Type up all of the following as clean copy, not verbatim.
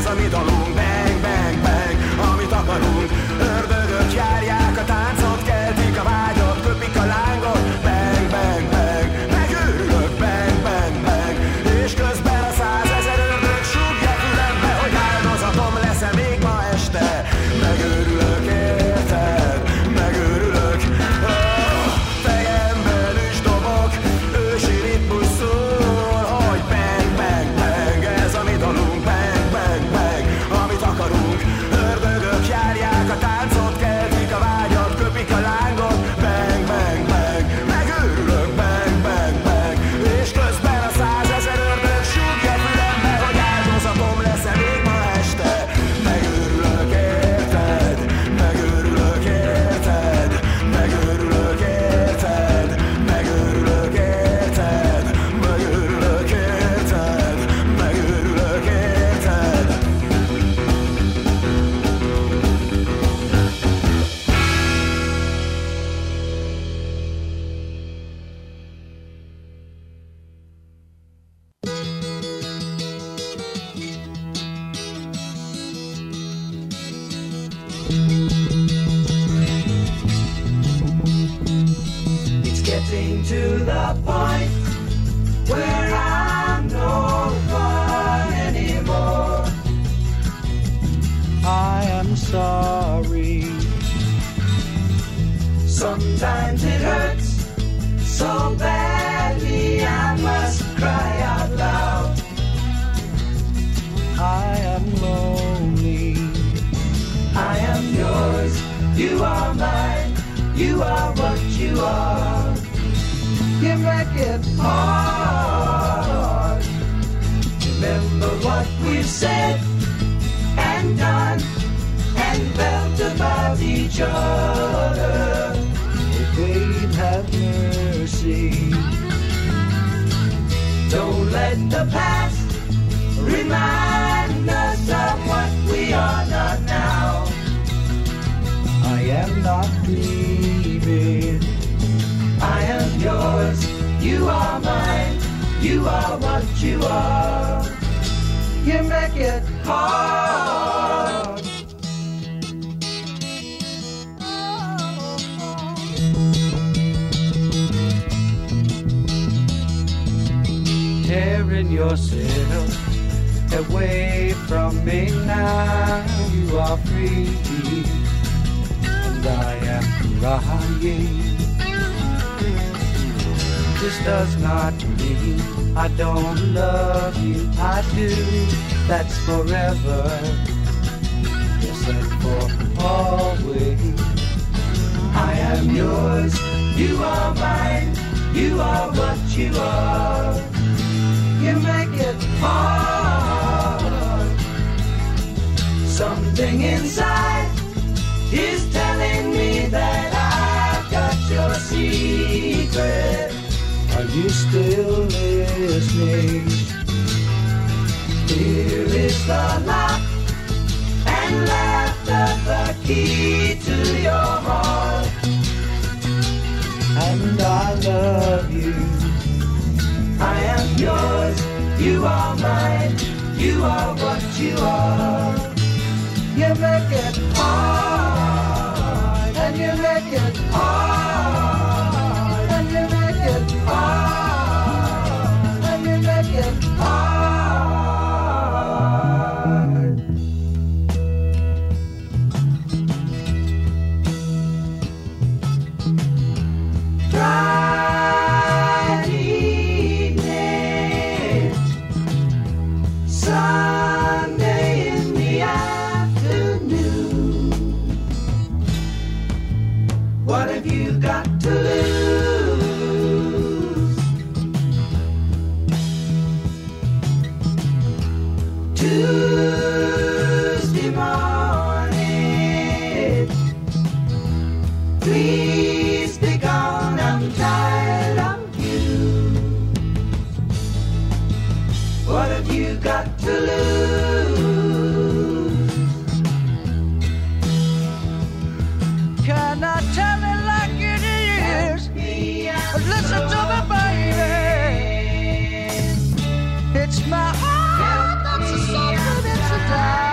a mi dalunk. Bang, bang, bang, amit akarunk. Ördögök járják a táncot, keltik a vágyat, köpik a lángot. Bang, bang, bang, megőrülök. Bang, bang, bang, és közben a 100 000 ördög súgja fülembe, hogy áldozatom lesz-e még ma este. Megőrülök, érted? Megőrülök. Fejemben is dobok, ősi ritmus szól, hogy bang, bang, bang, ez a mi dalunk. Bang, bang, bang, amit akarunk. Ördögök járják a táncot, keltik a vágyat, köpik a lángot. Bang, bang, bang, megőrülök. Bang, bang, bang, és közben a 100 000 ördög súgja fülembe, hogy áldozatom lesz-e még ma este. Megőrülök, érted? Megőrülök, érted? Megőrülök, érted? Megőrülök, érted? Megőrülök, érted? Megőrülök, érted? It's getting to the point where I'm no fun anymore. I am sorry. Sometimes it hurts so badly I must cry out loud. I am lonely. I am yours, you are mine, you are what you are. You make it hard. Remember what we've said and done and felt about each other. Oh, babe, have mercy. Don't let the past remind us of what we are not now. I am not dreaming. I am yours, you are mine, you are what you are. You make it hard. Tearing yourself away from me now. You are free, and I am crying. This does not mean I don't love you. I do. That's forever. Yes, and for always. I am yours, you are mine, you are what you are. You make it hard. Something inside is telling me that I've got your secret. Are you still listening? Here is the lock and laughter, the key to your heart. And I love you. I am yours, you are mine, you are what you are. You make it hard, and you make it hard, and you make it hard, and you make it hard. Friday evening, Sunday in the afternoon. What have you got to lose? Tuesday morning, please be gone, I'm tired of you. What have you got to lose? Can I tell it like it is? Listen to me, baby. It's my heart that's a song and it's a dance.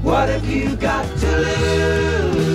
What have you got to lose?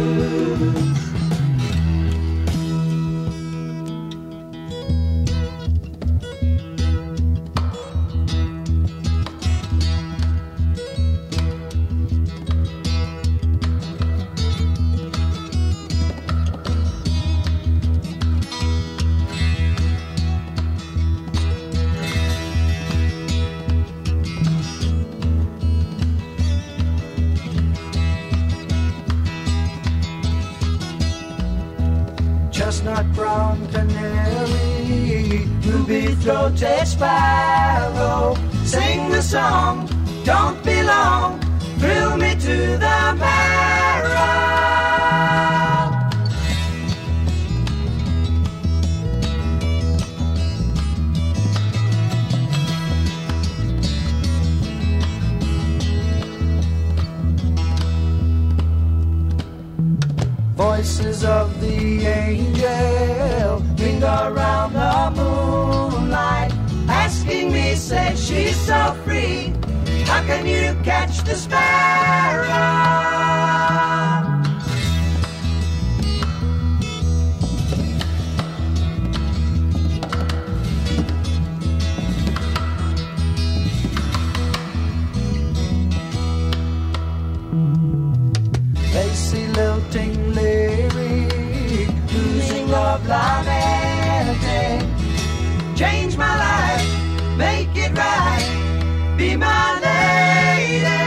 Chestnut brown canary, ruby-throated sparrow, sing the song, don't be long, thrill me to the marrow. Voices of the angel ring around the moonlight, asking me, say she's so free, how can you catch the sparrow? Lacy lilting lyric, losing love lamenting, change my life, make it right, be my lady.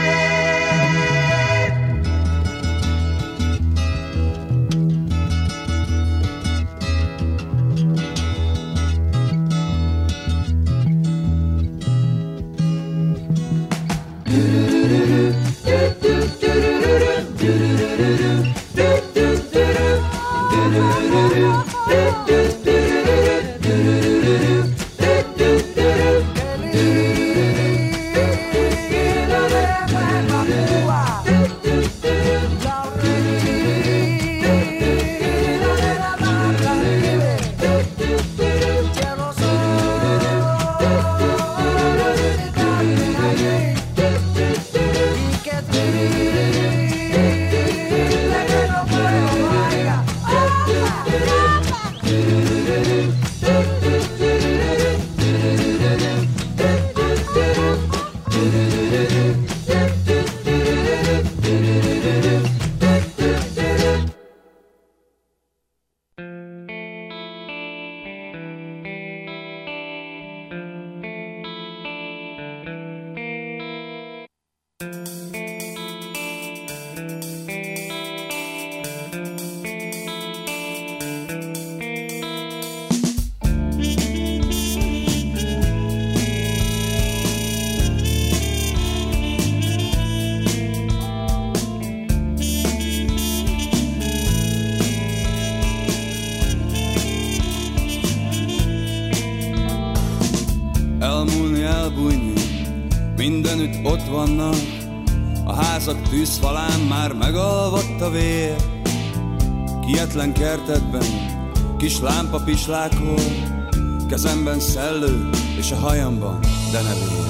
Elmúlni, elbújni, mindenütt ott vannak, a házak tűzfalán már megalvadt a vér. Kietlen kertekben kis lámpa pislákol, kezemben szellő és a hajamban denevér.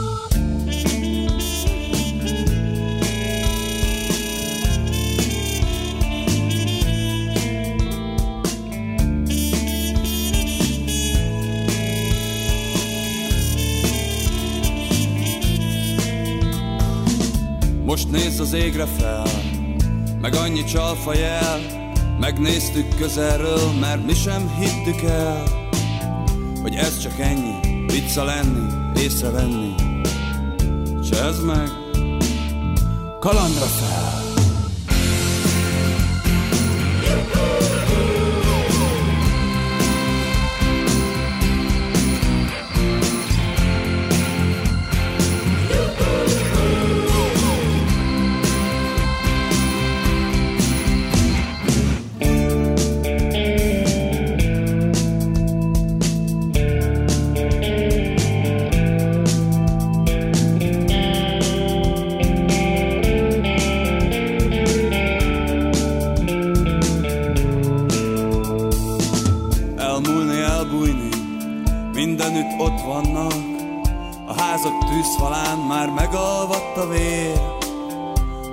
Most nézz az égre fel, meg annyi csalfa jel, megnéztük közelről, mert mi sem hittük el, hogy ez csak ennyi, vicca lenni, észrevenni. S ez meg kalandra fel.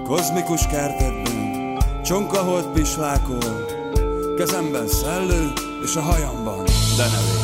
kozmikus kertekben, csonkaholt pislákol, kezemben szellő, és a hajamban denevér.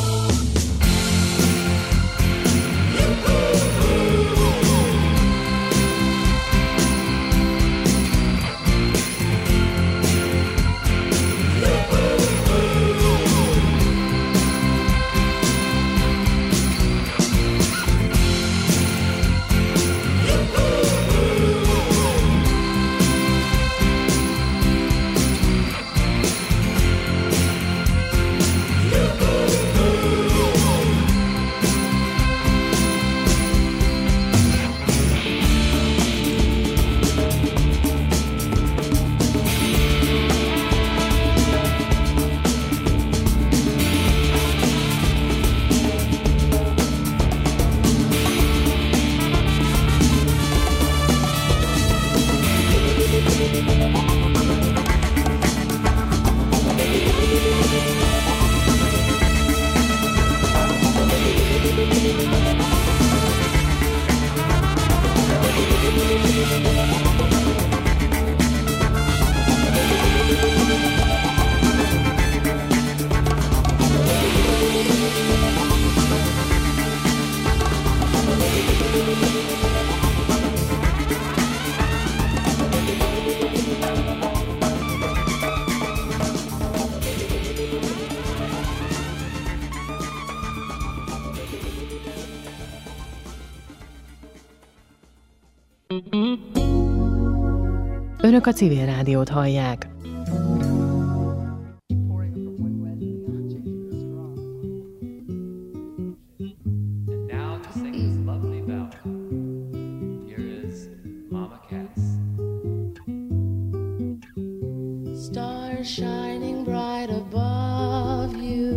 Önök a Civil Rádiót hallják. Stars shining bright above you.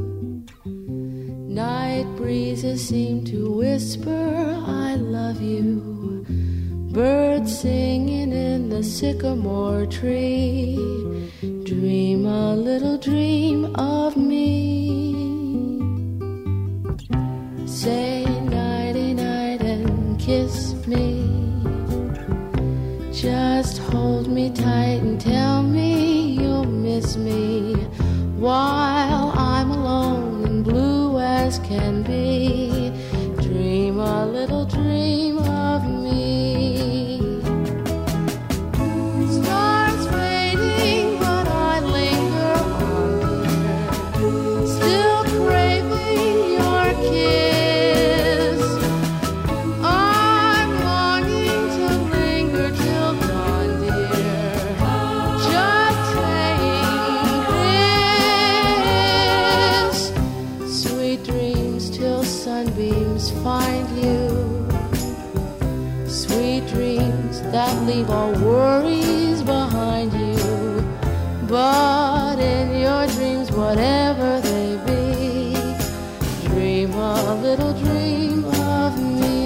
Night breezes seem to whisper, I love you. Birds singing in the sycamore tree. Dream a little dream of me. Say nighty night and kiss me. Just hold me tight and tell me you'll miss me while I'm alone and blue as can be. Dream a little dream of me. Stars fading, but I linger on, dear, still craving your kiss. I'm longing to linger till dawn, dear, just saying this. Sweet dreams till sunbeams find you. Sweet dreams that leave all worries behind you. But in your dreams, whatever they be, dream a little dream of me.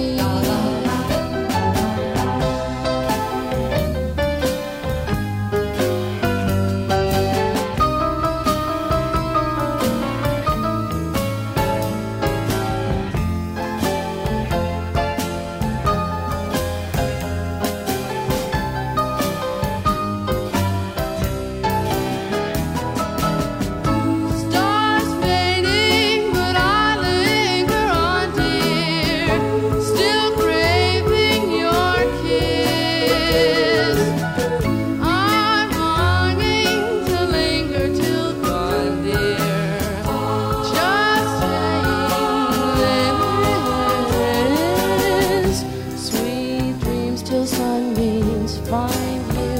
Stars fading, but I linger on, dear, still craving your kiss. I'm longing to linger till dawn, dear, just saying this. Sweet dreams till sunbeams find you.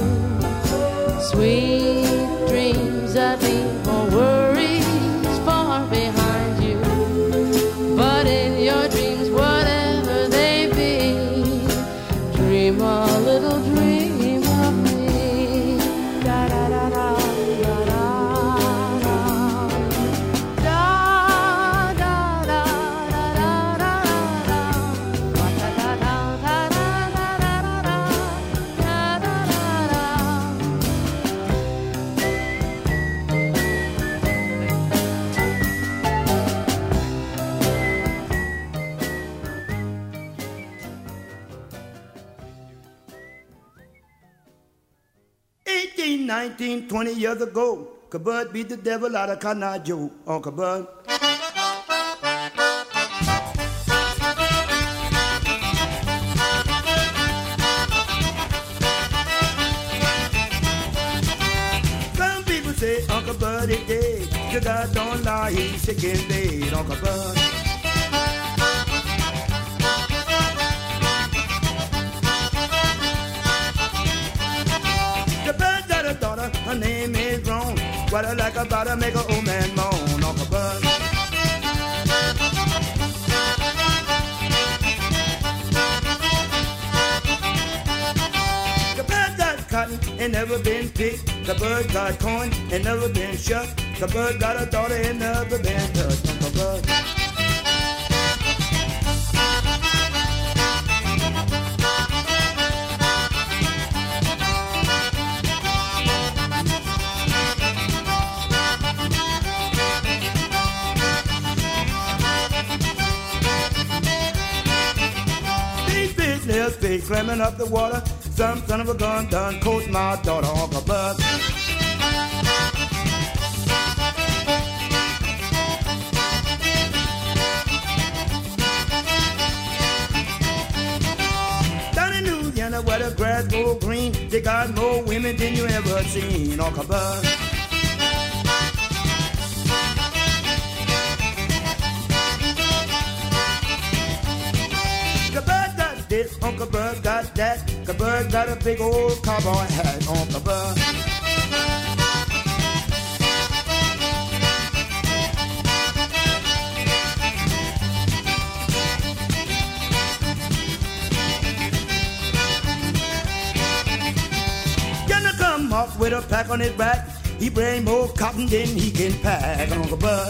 Sweet dreams that leave all worries far behind you. But in your dreams, whatever they be, dream a little dream of me. Da da da da da da da. Da da da da da da da. Da da da da da da da da. Da da da da. 18, 19, 20 years ago, Kabud beat the devil out of Cotton Eye Joe. Uncle Bud. Some people say Uncle Bud is dead. The God don't lie, he's sick in bed. Uncle Bud. Her name is Ron. What I like about her make an old man moan. Uncle Bud. The bird got cotton and never been picked. The bird got corn and never been shut. The bird got a daughter and never been touched. Uncle Bud. Fish slamming up the water. Some son of a gun done coat my daughter. Uncle Bud. Down in Louisiana where the grass go green, they got more women than you ever seen. Uncle Bud. Uncle Bud got that. The bird got a big old cowboy hat. Uncle Bud. Gonna come off with a pack on his back. He bring more cotton than he can pack. Uncle Bud.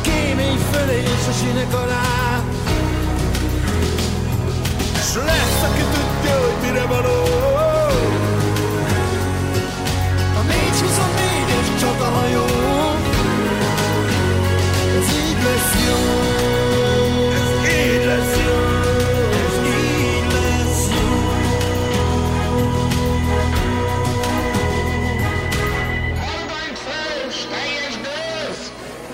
kémény fölé és a sinek alá. S lesz, aki tudja, hogy mire való. A 424-es csatahajó, ez így lesz jó. Ez így lesz jó. Ez így lesz jó. Halvány fel, s teljes gőz!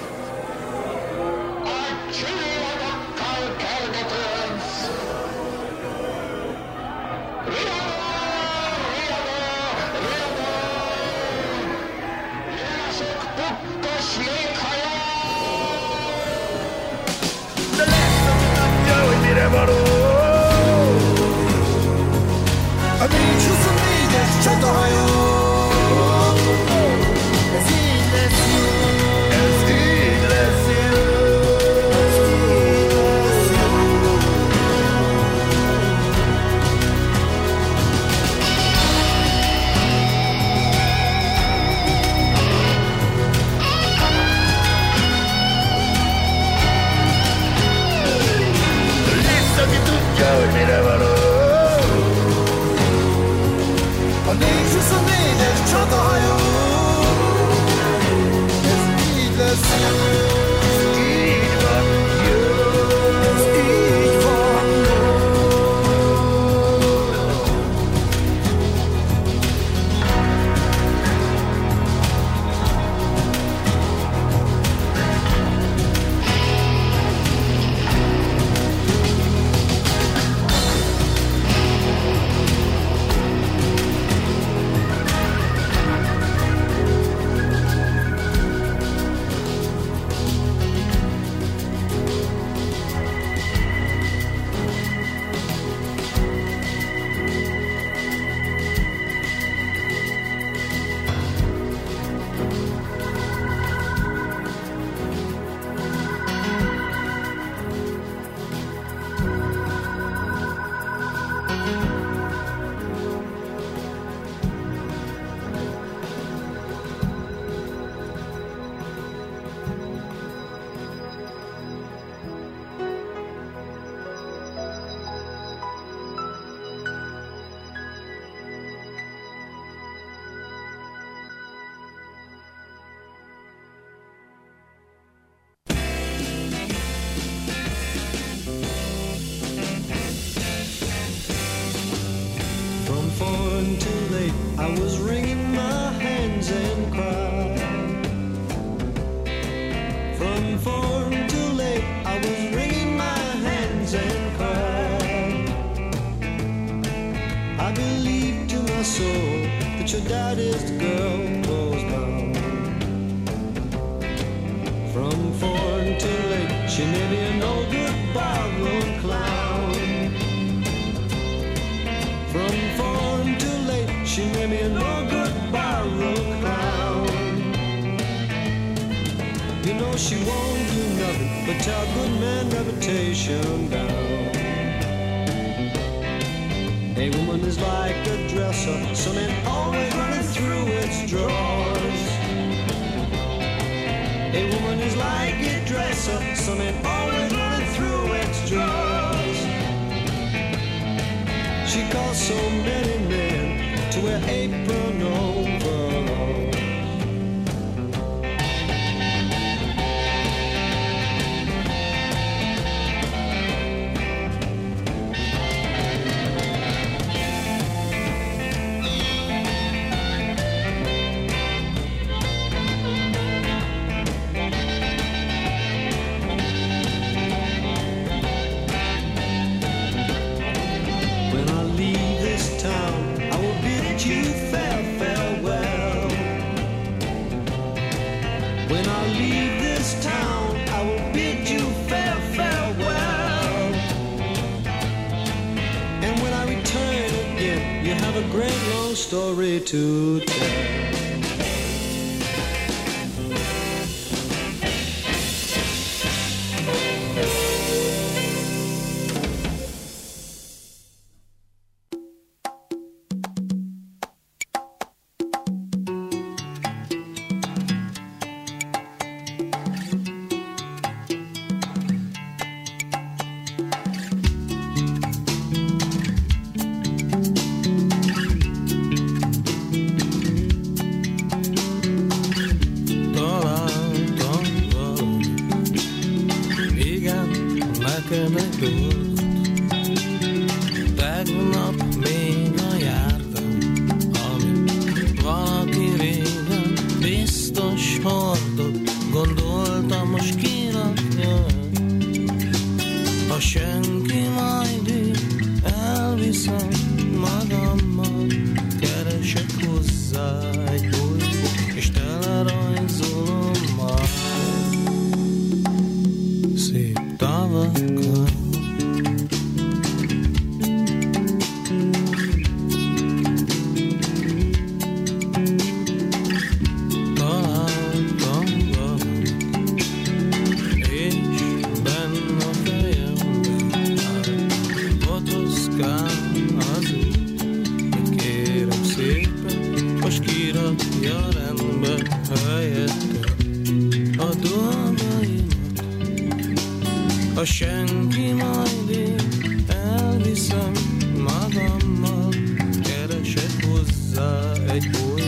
A csillagokkal kergetőz! De lesz, aki tudja, hogy mire való. A 424-es csatahajó, ez így lesz jó. Ez így lesz jó. Ez így lesz jó. Lesz, aki tudja, hogy mire való. A 424-es csatahajó, ez így lesz jó. Ez így van jó. Ez így van jó. From far until late, I was wringing my hands and cried. From far until late, I was wringing my hands and cried. I believed to my soul that your daddy's girl was bound. From far until late, she may be an old good barroom clown. From far until late, she may be an old good barroom clown. You know she won't do nothing but tear good man reputation down. A woman is like a dresser, some man always running through its drawers. A woman is like a dresser, some man always running through its drawers. She calls so many men to wear apron overalls. When I leave this town, I will bid you farewell. When I leave this town, I will bid you farewell. And when I return again, you have a great long story to tell. neked egy dolgot. Tegnap még a járdám, amit valaki régen biztos hordott. Gondoltam, most kirakja, ha senki majd én elviszem magammal. Keresek hozzá egy bolygót, és telerajzolom majd szép tavakkal. Ha senki majd én elviszem magammal, keresek hozzá egy bolygót.